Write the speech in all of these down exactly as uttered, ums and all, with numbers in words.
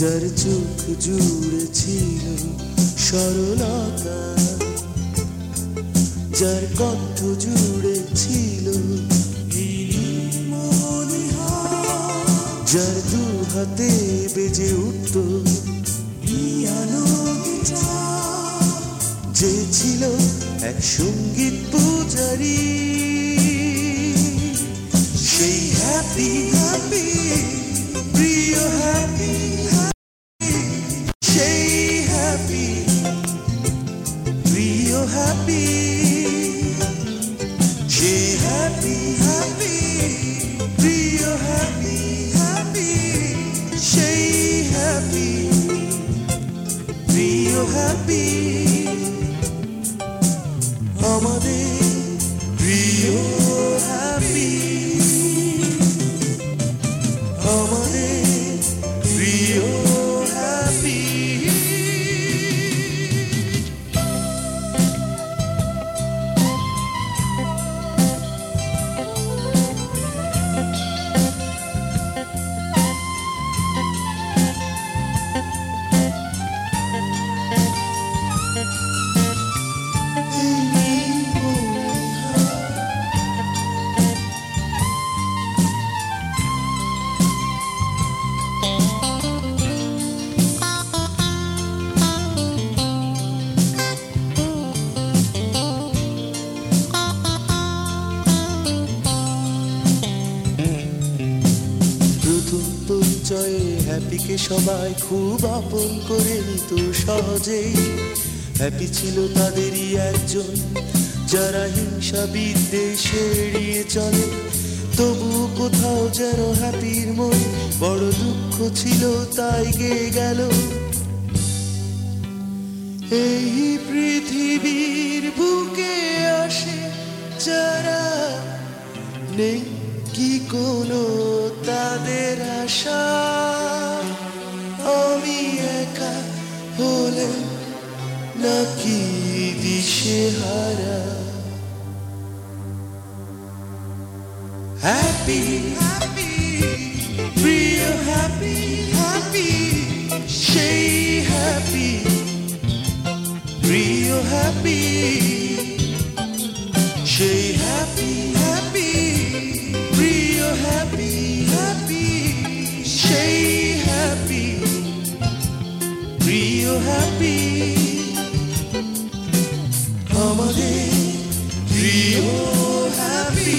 যার চোখ জুড়ে ছিল সরলতা, যার কণ্ঠ জুড়ে ছিল যার দু হাতে বেজে উঠত পিয়ানো গিটার, যে ছিল এক সঙ্গীত পূজারী, সেই হ্যাপি হ্যাপি প্রিয় হ্যাপি সেই হ্যাপি প্রিয় হ্যাপি, সে হ্যাপি হ্যাপি প্রিয় হ্যাপি হ্যাপি সেই হ্যাপি প্রিয় হ্যাপি, আমাদের প্রিয় হ্যাপি, আমাদের প্রিয় হ্যাপি। পরিচয়ে হ্যাপিকে সবাই খুব আপন করে নিত সহজেই, হ্যাপি ছিল তাদেরই একজন যারা হিংসা বিদ্বেষে এড়িয়ে চলে, তবু কোথাও যেন হ্যাপির মনে বড় দুঃখ ছিল, তাই গেয়ে গেল এই পৃথিবীর বুকে আসে যারা নেই কি কোনো তাদের আশা, আমি একা হলে নাকি দিশেহারা, হ্যাপি হ্যাপি প্রিয় হ্যাপি হ্যাপি সেই হ্যাপি প্রিয় হ্যাপি, সেই হ্যাপি হ্যাপি প্রিয় হ্যাপি হ্যাপি সেই হ্যাপি প্রিয় হ্যাপি, আমাদের প্রিয় হ্যাপি,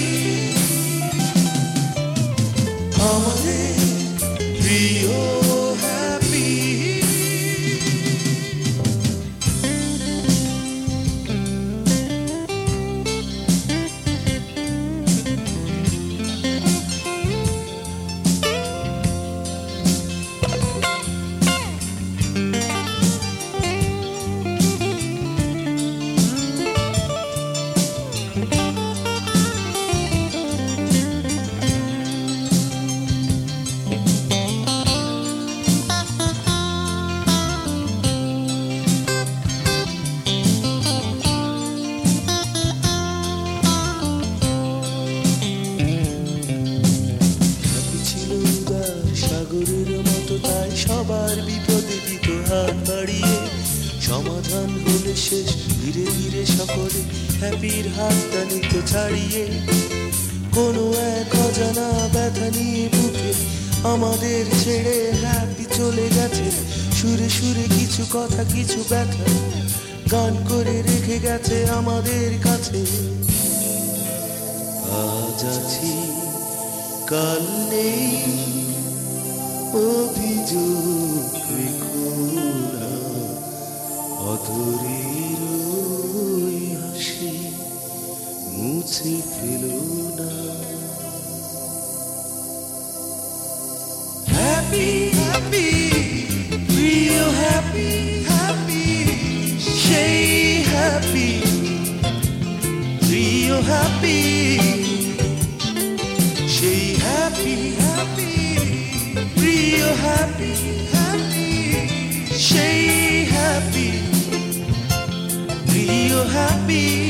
আমাদের প্রিয় হ্যাপি। সবার বিপদে দিত হাত বাড়িয়ে, সমাধান হলে শেষ ধীরে ধীরে সকলে হ্যাপির হাতটা নিত ছাড়িয়ে, কোনো এক অজানা ব্যথা নিয়ে বুকে আমাদের ছেড়ে হ্যাপি চলে গেছে, সুরে সুরে কিছু কথা কিছু ব্যথা গান করে রেখে গেছে আমাদের কাছে, আজ আছি কাল নেই অভিযোগ রেখো না, অধরের ওই হাসি মুছে ফেলো না, হ্যাপি হ্যাপি প্রিয় হ্যাপি হ্যাপি সেই হ্যাপি প্রিয় হ্যাপি, সেই হ্যাপি হ্যাপি প্রিয় হ্যাপি হ্যাপি সেই হ্যাপি প্রিয় হ্যাপি।